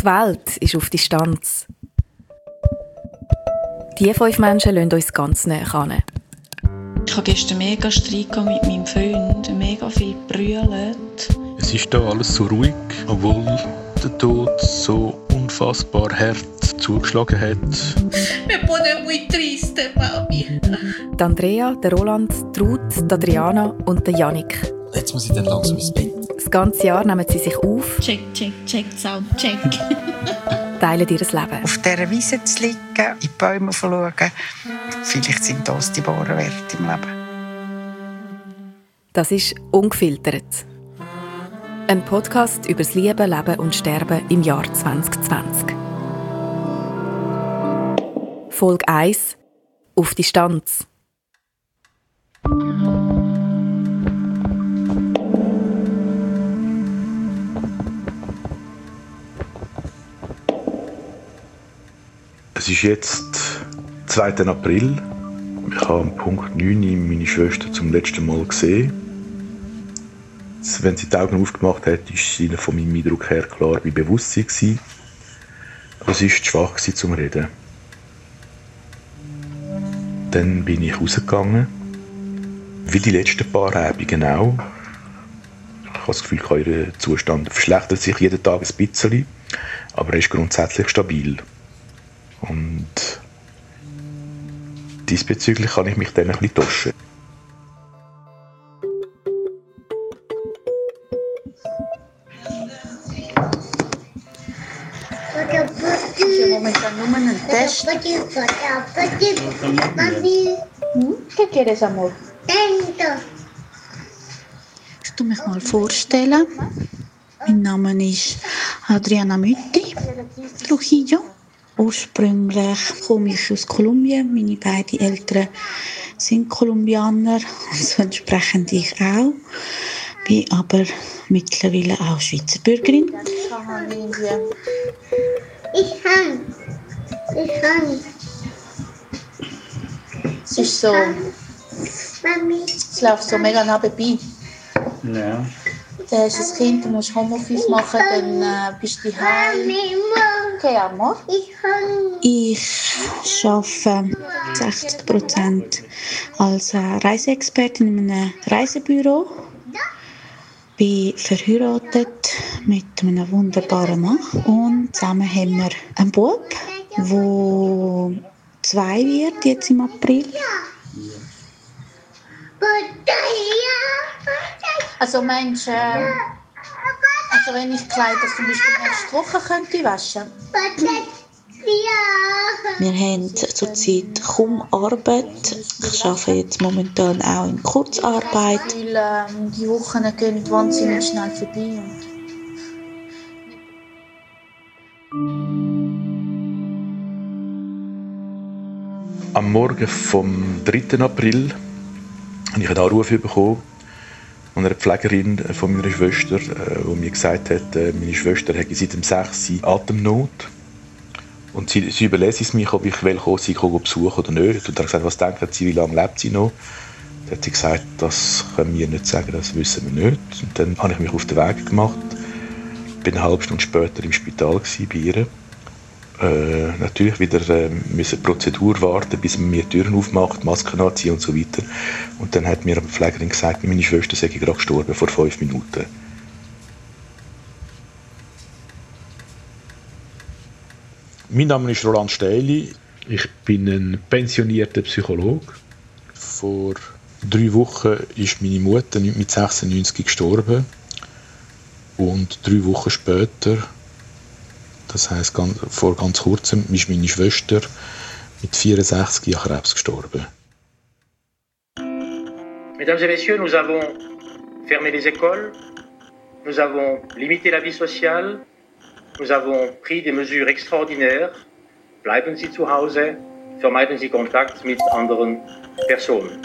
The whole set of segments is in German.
Die Welt ist auf Distanz. Diese 5 Menschen lassen uns ganz nahe ran. Ich hatte gestern mega Streit mit meinem Freund, mega viel brüllt. Es ist hier alles so ruhig, obwohl der Tod so unfassbar hart zugeschlagen hat. Me pone muy triste, Mami. Die Andrea, der Roland, die Ruth, die Adriana und der Yannick. Jetzt muss ich dann langsam ins Bett. Das ganze Jahr nehmen sie sich auf, Check, Sound, check. teilen ihr Leben. Auf dieser Wiese zu liegen, in die Bäume zu schauen, vielleicht sind das die wahren Werte im Leben. Das ist «Ungefiltert». Ein Podcast über das Leben, Leben und Sterben im Jahr 2020. Folge 1: Auf Distanz. Es ist jetzt 2. April. Ich habe am Punkt 9 meine Schwester zum letzten Mal gesehen. Wenn sie die Augen aufgemacht hat, war sie von meinem Eindruck her klar bei Bewusstsein gewesen. Aber sie war zu schwach zum Reden. Dann bin ich rausgegangen. Wie die letzten paar Abende auch. Ich habe das Gefühl, ihr Zustand verschlechtert sich jeden Tag ein bisschen, aber er ist grundsätzlich stabil. Und diesbezüglich kann ich mich dann ein bisschen täuschen. Ich habe momentan nur einen Test. ¿Qué quieres, amor? Ich tu mich mal vorstellen. Mein Name ist Adriana Mütti Trujillo. Ursprünglich komme ich aus Kolumbien. Meine beiden Eltern sind Kolumbianer, also entsprechend ich auch. Bin aber mittlerweile auch Schweizer Bürgerin. Ich hang. Es ist so, Mami. es läuft so mega nah vorbei. Ja. Du hast ein Kind, du musst Homeoffice machen, dann bist du daheim. Okay, Amor. Ich arbeite 60% als Reiseexpertin in einem Reisebüro. Bin verheiratet mit einem wunderbaren Mann. Und zusammen haben wir einen Bub, der 2 wird, jetzt im April. Also meinst du, wenn ich Kleider zum Beispiel nächste Woche könnte waschen? Wir haben zurzeit kaum Arbeit. Ich arbeite jetzt momentan auch in Kurzarbeit. Weil die Wochen gehen wahnsinnig schnell vorbei. Am Morgen vom 3. April habe ich einen Anruf bekommen von einer Pflegerin von meiner Schwester, die mir gesagt hat, meine Schwester hätte seit dem 6. Atemnot. Und sie überlässt es mich, ob ich sie besuchen oder nicht. Und er hat gesagt, was denken Sie, wie lange lebt sie noch? Dann hat sie gesagt, das können wir nicht sagen, das wissen wir nicht. Und dann habe ich mich auf den Weg gemacht. Ich war eine halbe Stunde später im Spital bei ihr. Natürlich wieder müssen Prozedur warten, bis man mir die Türen aufmacht, Masken anziehen und so weiter. Und dann hat mir eine Pflegerin gesagt, meine Schwester sei gerade gestorben, vor 5 Minuten. Mein Name ist Roland Stähli. Ich bin ein pensionierter Psychologe. Vor 3 Wochen ist meine Mutter mit 96 gestorben. Und 3 Wochen später, das heisst vor ganz kurzem, ist meine Schwester mit 64 an Krebs gestorben. Mesdames et Messieurs, nous avons fermé les écoles, nous avons limité la vie sociale, nous avons pris des mesures extraordinaires. Bleiben Sie zu Hause, vermeiden Sie Kontakt mit anderen Personen.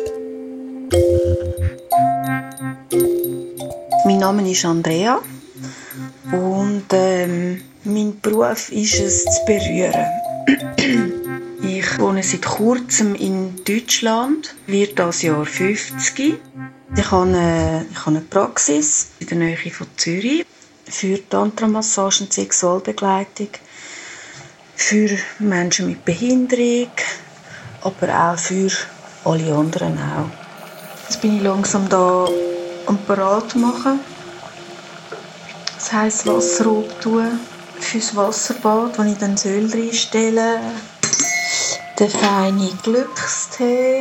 Mein Name ist Andrea und mein Beruf ist es zu berühren. Ich wohne seit kurzem in Deutschland, werde dieses Jahr 50. Ich habe eine Praxis in der Nähe von Zürich. für Tantra-Massage und Sexualbegleitung, für Menschen mit Behinderung, aber auch für alle anderen auch. Jetzt bin ich langsam da am Parat machen. Das heisst Wasser abtun fürs Wasserbad, wo ich dann Öl reinstelle. Den feinen Glückstee.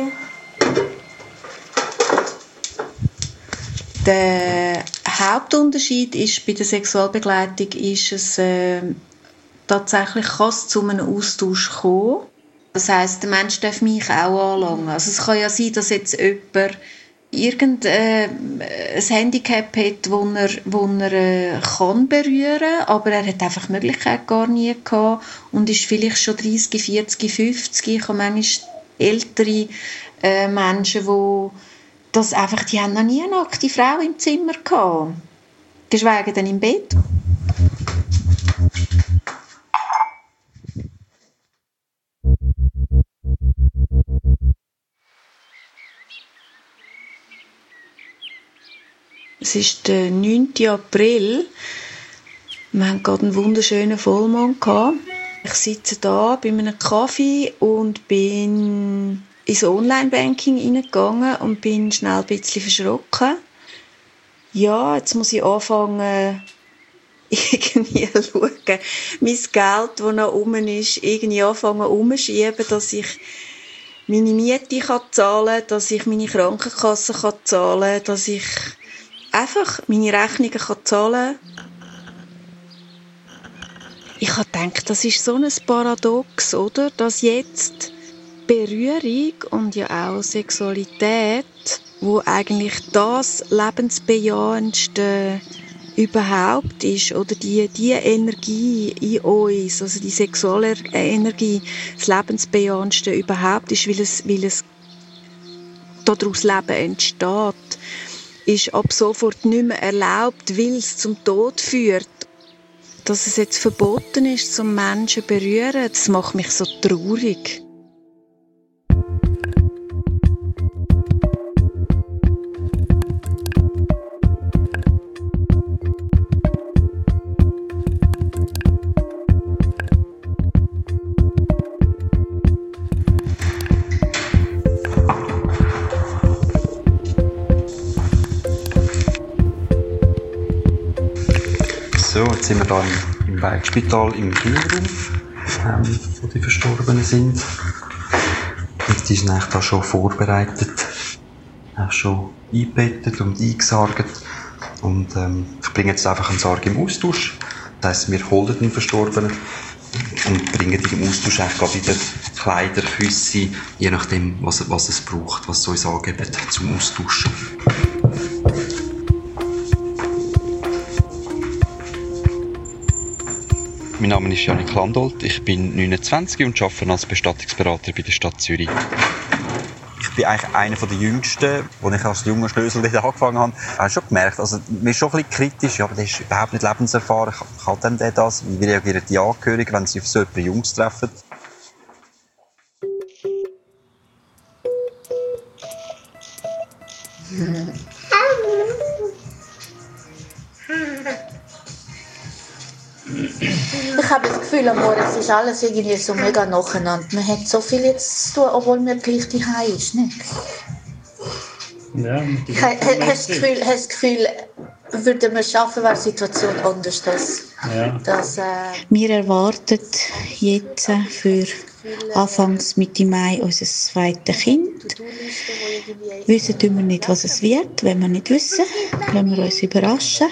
Der Hauptunterschied ist, bei der Sexualbegleitung ist es tatsächlich kann es zu einem Austausch kommen. Das heisst, der Mensch darf mich auch anlangen. Also es kann ja sein, dass jetzt jemand irgendein Handicap hat, wo er kann berühren, aber er hat einfach die Möglichkeit gar nie gehabt und ist vielleicht schon 30, 40, 50. Ich habe manchmal ältere Menschen, die das einfach, die haben noch nie eine nackte Frau im Zimmer gehabt. Geschweige denn im Bett. Es ist der 9. April. Wir hatten gerade einen wunderschönen Vollmond gehabt. Ich sitze da bei einem Kaffee und bin ins Online-Banking reingegangen und bin schnell ein bisschen verschrocken. Ja, jetzt muss ich anfangen, irgendwie schauen, mein Geld, das noch rum ist, irgendwie anfangen umzuschieben, dass ich meine Miete zahlen kann, dass ich meine Krankenkasse zahlen kann, dass ich einfach meine Rechnungen zahlen kann. Ich habe gedacht, das ist so ein Paradox, oder? Dass jetzt Berührung und ja auch Sexualität, wo eigentlich das lebensbejahendste überhaupt ist, oder die Energie in uns, also die sexuelle Energie, das lebensbejahendste überhaupt ist, weil es daraus Leben entsteht, ist ab sofort nicht mehr erlaubt, weil es zum Tod führt. Dass es jetzt verboten ist, zum Menschen zu berühren, das macht mich so traurig. So, jetzt sind wir hier im Waldspital im Kinderraum, wo die Verstorbenen sind. Und die sind eigentlich da schon vorbereitet, auch schon eingebettet und eingesargt. Und ich bringe jetzt einfach einen Sarg im Austausch. Das heisst, wir holen den Verstorbenen und bringen die im Austausch eigentlich wieder Kleider, Küsse, je nachdem, was es braucht, was es uns angibt zum Austauschen. Mein Name ist Janik Landolt, ich bin 29 und arbeite als Bestattungsberater bei der Stadt Zürich. Ich bin eigentlich einer der Jüngsten, als ich als junger Schlösel wieder angefangen habe. Ich habe schon gemerkt, also mir ist schon ein bisschen kritisch, ja, aber der ist überhaupt nicht lebenserfahren. Kann denn der das? Wie reagieren die Angehörigen, wenn sie auf so jemanden Jungs treffen? Ich habe das Gefühl, am Morgen ist alles irgendwie so mega nacheinander. Man hat so viel jetzt zu tun, obwohl man gleich daheim ist, nicht? Ja, hast du das Gefühl, würden wir schaffen, wäre die Situation anders. Wir erwarten jetzt für Anfangs Mitte Mai unser zweites Kind. Wissen wir nicht, was es wird. Wenn wir nicht wissen, lassen wir uns überraschen.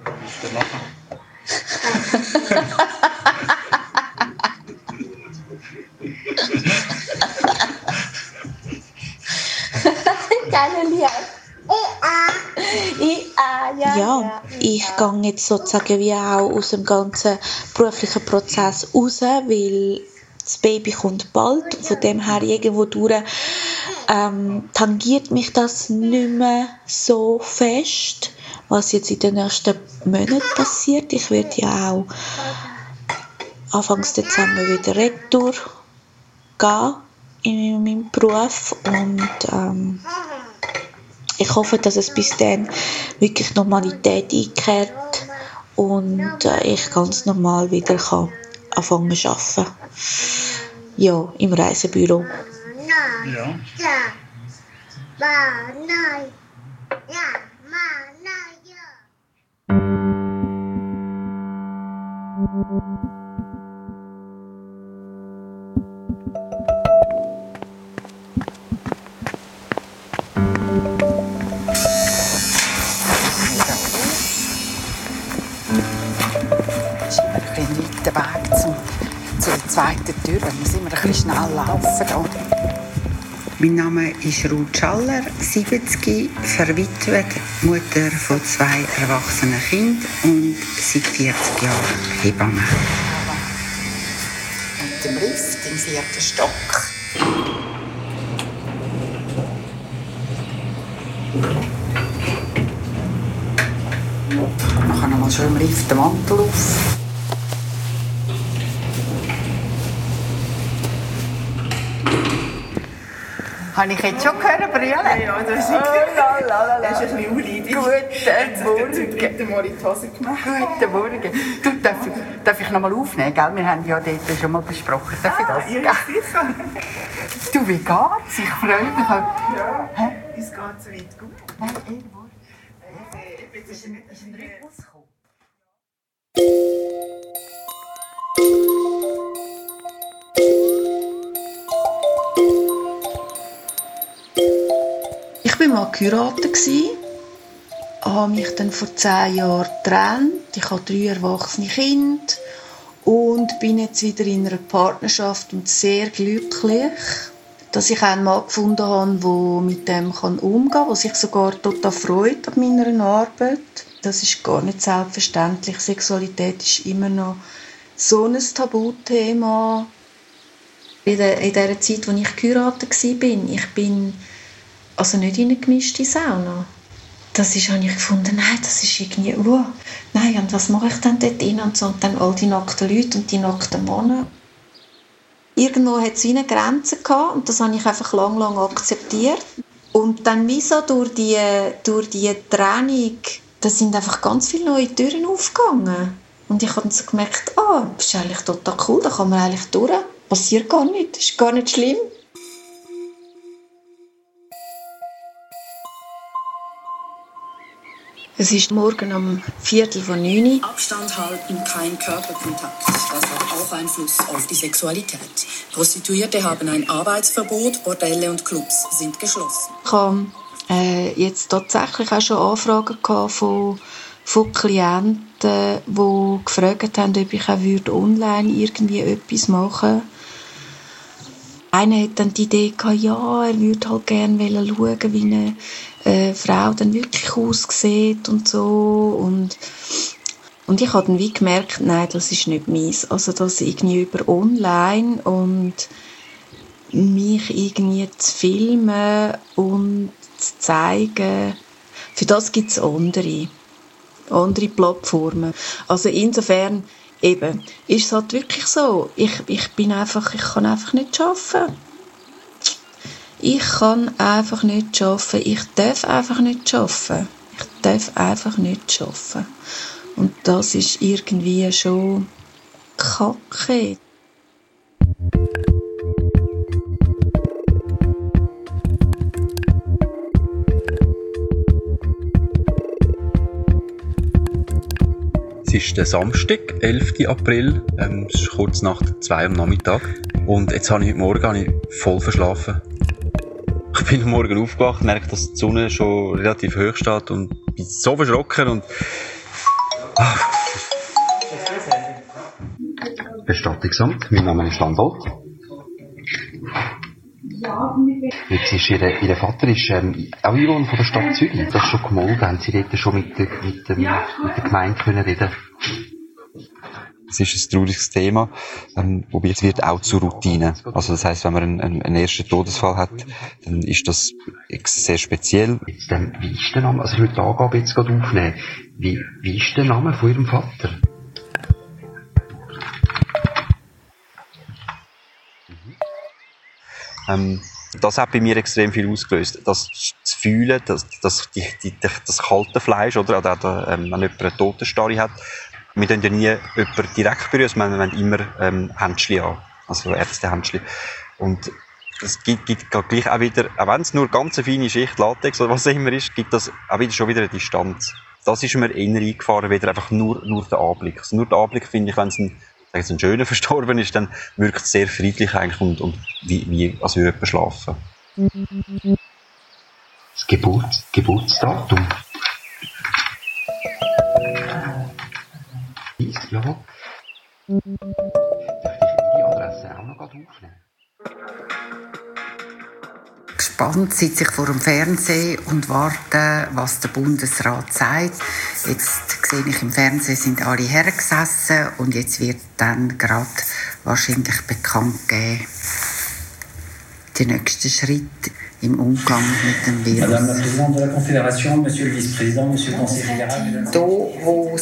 Ja, ich gehe jetzt sozusagen wie auch aus dem ganzen beruflichen Prozess raus, weil das Baby kommt bald. Von dem her irgendwo durch tangiert mich das nicht mehr so fest, was jetzt in den nächsten Monaten passiert. Ich werde ja auch Anfang Dezember wieder retour gehen in meinem Beruf und ich hoffe, dass es bis dann wirklich Normalität einkehrt und ich ganz normal wieder kann anfangen zu arbeiten. Ja, im Reisebüro. Ja. Es ist immer ein weiter Weg zur zweiten Tür. Da muss immer ein bisschen schnell laufen. Da. Mein Name ist Ruth Schaller, 70, verwitwet, Mutter von 2 erwachsenen Kindern und seit 40 Jahren Hebamme. Mit dem Lift im 4. Stock. Nachher noch mal schön im Lift den Mantel auf. Habe ich jetzt schon gehört, brüllen? Ja, das ist das ist ein bisschen unleidig. Guten Morgen. Ich habe mal in die Hose gemacht. Guten Morgen. Du, darf ich noch mal aufnehmen? Gell? Wir haben ja dort schon mal besprochen. Darf ich das? Ja, sicher. Du, wie geht's? Ich freue mich. Ja, es geht so weit gut. Irgendwo. Ist ein Rhythmus gekommen? Ich war mal geheiratet, habe mich dann vor 10 Jahren getrennt. Ich habe 3 erwachsene Kinder und bin jetzt wieder in einer Partnerschaft und sehr glücklich, dass ich einen Mann gefunden habe, der mit dem umgehen kann, der sich sogar total freut an meiner Arbeit. Das ist gar nicht selbstverständlich. Sexualität ist immer noch so ein Tabuthema. In der Zeit, als ich geheiratet war, ich bin also nicht in eine gemischte Sauna. Habe ich gefunden, nein, das ist irgendwie, nein, und was mache ich denn dort rein? Und so, und dann all die nackten Leute und die nackten Männer. Irgendwo hat es wie eine Grenze gehabt und das habe ich einfach lang akzeptiert. Und dann wie so durch die Trennung, da sind einfach ganz viele neue Türen aufgegangen. Und ich habe dann so gemerkt, das ist eigentlich total cool, da kann man eigentlich durch. Passiert gar nicht, ist gar nicht schlimm. Es ist morgen um 8:45. Abstand halten, kein Körperkontakt. Das hat auch Einfluss auf die Sexualität. Prostituierte haben ein Arbeitsverbot, Bordelle und Clubs sind geschlossen. Ich habe jetzt tatsächlich auch schon Anfragen gehabt von Klienten, die gefragt haben, ob ich auch online irgendwie etwas machen würde. Einer hat dann die Idee gehabt, ja, er würde halt gerne schauen, wie eine Frau dann wirklich aussieht und so. Und ich habe dann wie gemerkt, nein, das ist nicht meins. Also das irgendwie über online und mich irgendwie zu filmen und zu zeigen, für das gibt es andere Plattformen. Also insofern eben, ist es halt wirklich so, ich kann einfach nicht arbeiten. Ich kann einfach nicht arbeiten. Ich darf einfach nicht arbeiten. Und das ist irgendwie schon kacke. Es ist der Samstag, 11. April. Es ist kurz nach 2 am Nachmittag. Und jetzt habe ich heute Morgen voll verschlafen. Ich bin am Morgen aufgewacht, merke, dass die Sonne schon relativ hoch steht und bin so verschrocken und... Bestattungsamt, mein Name ist Landolt. Jetzt ist ihr Vater ist auch Einwohner von der Stadt Zürich. Das ist schon gemolden, haben Sie dort schon mit der Gemeinde können reden. Es ist ein trauriges Thema, wobei es wird auch zur Routine. Also das heisst, wenn man einen ersten Todesfall hat, dann ist das sehr speziell. Jetzt, wie ist der Name? Also ich will die Angabe jetzt gerade aufnehmen. Wie ist der Name von Ihrem Vater? Das hat bei mir extrem viel ausgelöst. Das zu fühlen, das kalte Fleisch, oder wenn jemand eine Totenstarre hat. Wir können ja nie jemanden direkt berühren, wir haben immer Händchen an, also Ärztehändchen. Und es gibt gleich auch wieder, auch wenn es nur ganz eine feine Schicht Latex oder was immer ist, gibt das auch schon wieder eine Distanz. Das ist mir eher eingefahren, wieder einfach nur der Anblick. Also nur der Anblick finde ich, wenn es ein schöner verstorben ist, dann wirkt es sehr friedlich eigentlich und wie als würde jemand schlafen. Das Geburtsdatum. Ja. Darf ich die Adresse auch noch aufnehmen? Gespannt sitze ich vor dem Fernsehen und warte, was der Bundesrat sagt. Jetzt sehe ich im Fernsehen, sind alle hergesessen und jetzt wird dann gerade wahrscheinlich bekannt gegeben, der nächste Schritt im Umgang mit dem Virus. Madame la Présidente de la Confédération, Monsieur le Vice-Président, Monsieur le Conseiller Général. Da, wo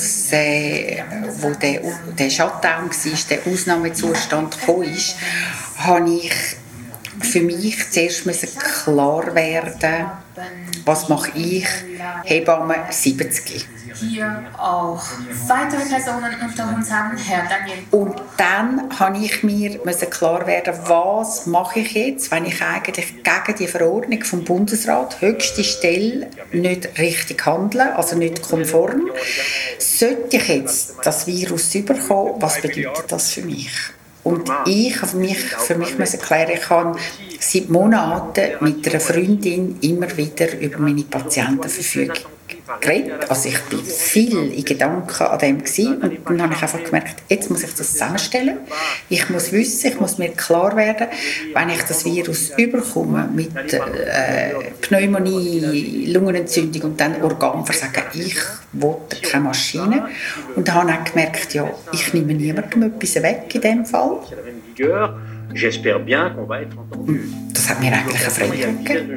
der Shutdown war, der Ausnahmezustand gekommen ist, habe ich für mich zuerst klar werden, was mache ich, Hebamme 70. Hier auch weitere Personen unter uns haben, Herr Daniel. Und dann habe ich mir klar werden, was mache ich jetzt, wenn ich eigentlich gegen die Verordnung vom Bundesrat, höchste Stelle, nicht richtig handle, also nicht konform. Sollte ich jetzt das Virus überkommen, was bedeutet das für mich? Und ich habe für mich erklären, ich habe seit Monaten mit einer Freundin immer wieder über meine Patientenverfügung geredet. Also ich war viel in Gedanken an dem gewesen. Und dann habe ich einfach gemerkt, jetzt muss ich das zusammenstellen. Ich muss wissen, ich muss mir klar werden, wenn ich das Virus überkomme mit Pneumonie, Lungenentzündung und dann Organversagen, ich will keine Maschine. Und dann habe ich auch gemerkt, ja, ich nehme niemandem etwas weg in dem Fall. J'espère bien qu'on va être entendu. Das hat mir eigentlich eine Freude gegeben.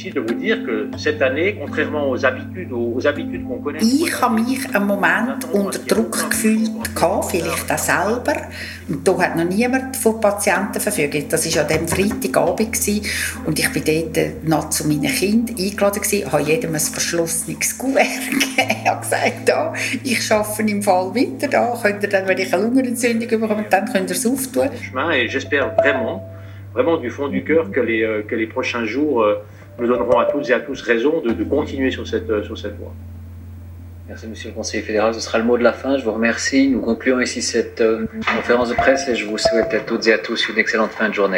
Ich habe mich einen Moment unter Druck gefühlt, vielleicht auch selber. Und da hat noch niemand von Patienten verfügt. Das war an diesem Freitagabend und ich war dort noch zu meinen Kindern eingeladen gewesen, habe jedem ein verschlossenes Kuvert gegeben. Ich habe gesagt, da, ich arbeite im Fall weiter, da könnt ihr dann, wenn ich eine Lungenentzündung bekomme, dann könnt ihr es auftun. J'espère vraiment du fond du cœur que les prochains jours nous donneront à toutes et à tous raison de continuer sur cette voie. Merci Monsieur le Conseiller fédéral, ce sera le mot de la fin. Je vous remercie. Nous concluons ici cette conférence de presse et je vous souhaite à toutes et à tous une excellente fin de journée.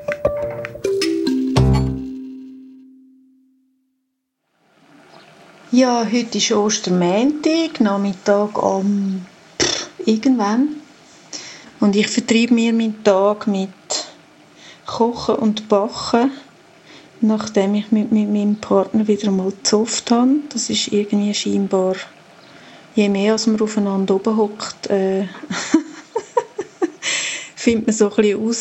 Ja, heute ist Ostermontag, Nachmittag irgendwann. Und ich vertreibe mir meinen Tag mit Kochen und Backen, nachdem ich mit meinem Partner wieder mal gezofft habe. Das ist irgendwie scheinbar, je mehr als man aufeinander oben hockt, findet man so ein bisschen raus.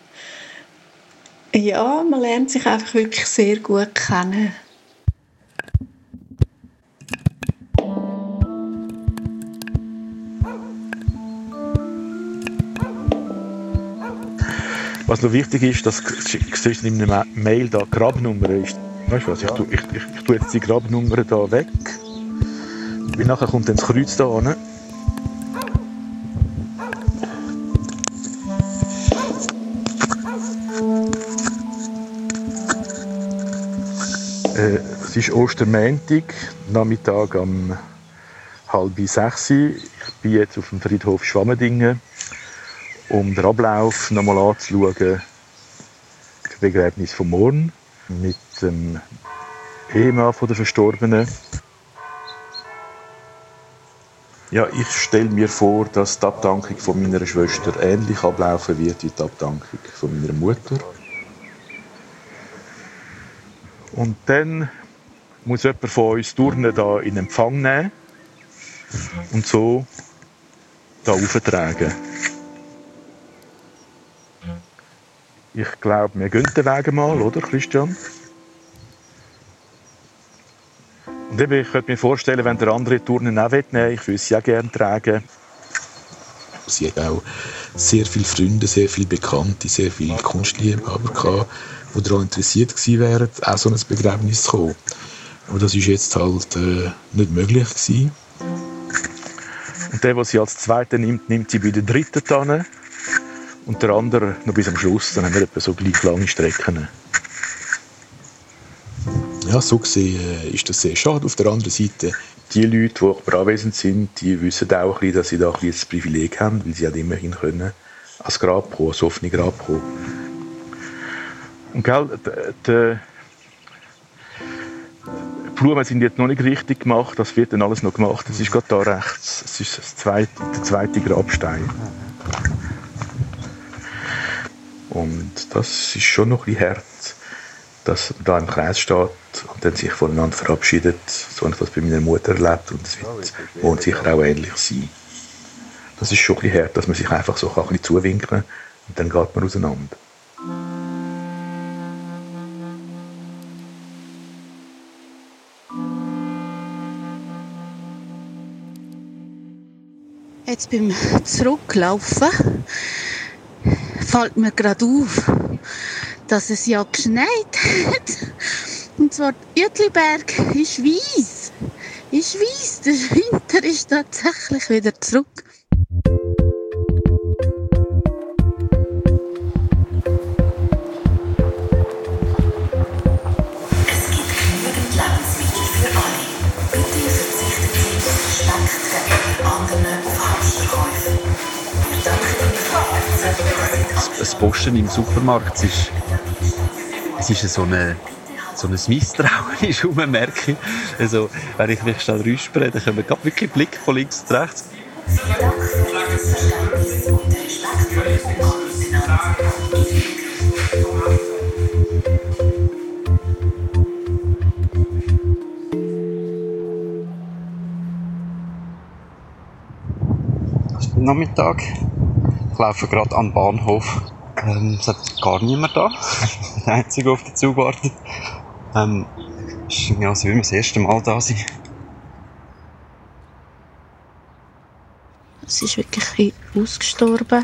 Ja, man lernt sich einfach wirklich sehr gut kennen. Was noch wichtig ist, dass siehst du in einer Mail da Grabnummer ist. Weißt du was? Ich tue jetzt die Grabnummer da weg. Weil nachher kommt dann das Kreuz da hin. Es ist Ostermontag, Nachmittag um 5:30. Ich bin jetzt auf dem Friedhof Schwammendingen, um den Ablauf nochmal anzuschauen. Das Begräbnis von morgen mit dem Ehemann von der Verstorbenen. Ja, ich stelle mir vor, dass die Abdankung von meiner Schwester ähnlich ablaufen wird wie die Abdankung von meiner Mutter. Und dann muss jemand von uns Turnen da in Empfang nehmen und so da auftragen. Ich glaube, wir gehen den Weg mal, oder Christian? Und eben, ich könnte mir vorstellen, wenn der andere Turnen auch nehmen will, ich würde sie auch gerne tragen. Sie hat auch sehr viele Freunde, sehr viele Bekannte, sehr viele Kunstliebhaber gehabt, die daran interessiert gewesen wären, auch so ein Begräbnis zu kommen. Aber das war jetzt halt nicht möglich gewesen. Und der sie als Zweiter nimmt sie bei der Dritten hin. Und der andere noch bis am Schluss. Dann haben wir etwa so gleich lange Strecken. Ja, so gesehen ist das sehr schade. Auf der anderen Seite, die Leute, die aber anwesend sind, die wissen auch ein bisschen, dass sie da ein das Privileg haben, weil sie auch immerhin können ans Grab kommen, ans offene Grab kommen. Und gell, die Blumen sind jetzt noch nicht richtig gemacht, das wird dann alles noch gemacht. Das ist gerade da rechts, das ist der zweite Grabstein. Und das ist schon noch ein bisschen hart, dass man da im Kreis steht und dann sich voneinander verabschiedet. So habe ich das bei meiner Mutter erlebt und es wird sicher auch ähnlich sein. Das ist schon ein bisschen hart, dass man sich einfach so ein bisschen zuwinken kann und dann geht man auseinander. Jetzt beim Zurücklaufen fällt mir gerade auf, dass es ja geschneit hat. Und zwar Uetliberg ist weiss. Ist weiss. Der Winter ist tatsächlich wieder zurück. Es gibt genügend Lebensmittel für alle. Bitte verzichten Sie auf Spektren oder anderen auf Hamsterkäufe. Wir danken Ihnen von Herzen. Das Posten im Supermarkt es ist so ein Misstrauen ist merke ich. Also, wenn ich mich schnell räuspere, dann kommen gerade wirklich Blick von links und rechts. Vielen Dank für Ihr Verständnis und den respektvollen Umgang miteinander. Es ist Nachmittag. Ich laufe gerade am Bahnhof. Es hat gar niemand da. Der Einzige, der auf den Zug wartet. Ist ja, als würden wir das erste Mal da sein. Es ist wirklich ausgestorben.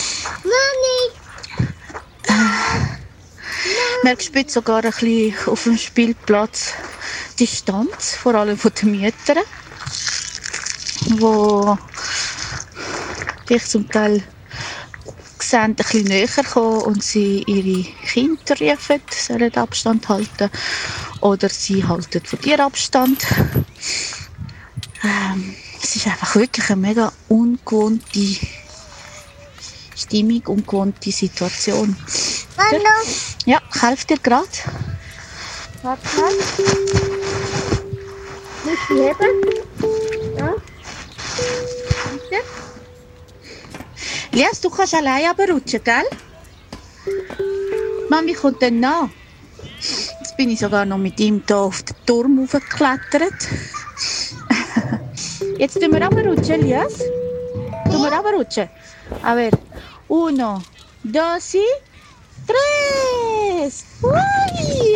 Mami! Man spürt sogar ein bisschen auf dem Spielplatz Distanz, vor allem von den Müttern, die dich zum Teil sehen, ein bisschen näher kommen und sie ihre Kinder rufen, sollen Abstand halten. Oder sie halten von dir Abstand. Es ist einfach wirklich eine mega ungewohnte Stimmung, ungewohnte Situation. Hallo. Ja, ich helfe dir gerade. Warte. Muss ich heben? Ja. Bitte. Lias, du kannst allein runterrutschen, gell? Mami kommt dann nach. Jetzt bin ich sogar noch mit ihm hier auf den Turm hochgeklettert. Jetzt tun wir runterrutschen, Lias. Tun wir runterrutschen. A ver. 1, 2, 3. Ui!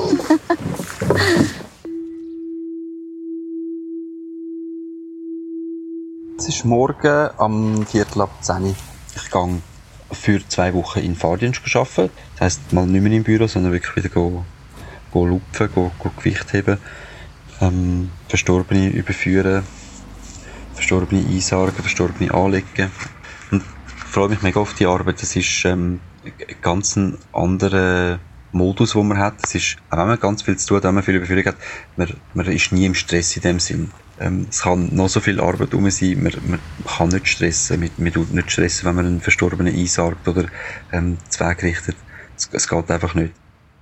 Es ist morgen am 9:45. Ich gehe für 2 Wochen in Fahrdienst arbeiten. Das heisst, mal nicht mehr im Büro, sondern wirklich wieder lupfen, Gewicht heben, Verstorbene überführen, Verstorbene einsargen, Verstorbene anlegen. Und ich freue mich mega auf die Arbeit. Es ist ein ganz anderer Modus, den man hat. Es ist, auch wenn man ganz viel zu tun hat, wenn man viel Überführung hat, man ist nie im Stress in dem Sinn. Es kann noch so viel Arbeit rum sein, man kann nicht stressen. Man tut nicht stressen, wenn man einen Verstorbenen einsargt oder zu Weg richtet. Es geht einfach nicht.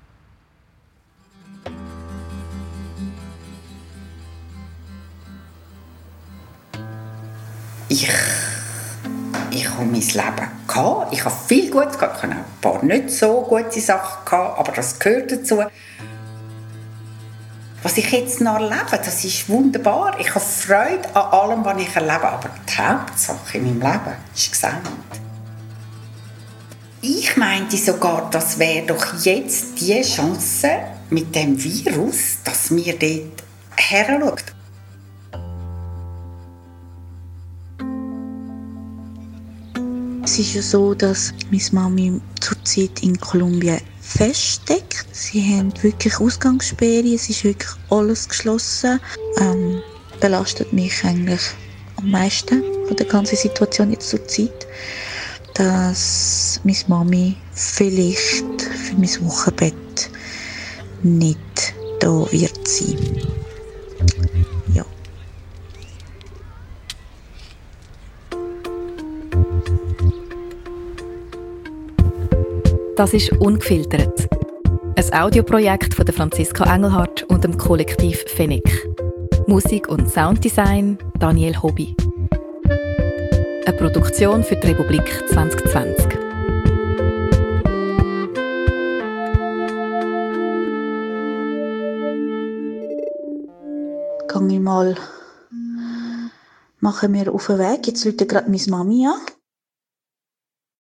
Ich habe mein Leben gehabt. Ich habe viel gut gehabt. Ich habe auch ein paar nicht so gute Sachen gehabt, aber das gehört dazu. Was ich jetzt noch erlebe, das ist wunderbar. Ich habe Freude an allem, was ich erlebe. Aber die Hauptsache in meinem Leben ist gesandt. Ich meinte sogar, das wäre doch jetzt die Chance mit dem Virus, dass wir dort heranschauen. Es ist ja so, dass meine Mami zurzeit in Kolumbien feststeckt. Sie haben wirklich Ausgangssperre, es ist wirklich alles geschlossen. Belastet mich eigentlich am meisten von der ganzen Situation jetzt zur Zeit, dass meine Mami vielleicht für mein Wochenbett nicht da wird sein. Ja. Das ist «Ungefiltert», ein Audioprojekt von der Franziska Engelhardt und dem Kollektiv Fennek. Musik und Sounddesign Daniel Hobby. Eine Produktion für die Republik 2020. Machen wir auf den Weg. Jetzt ruft gerade meine Mami an.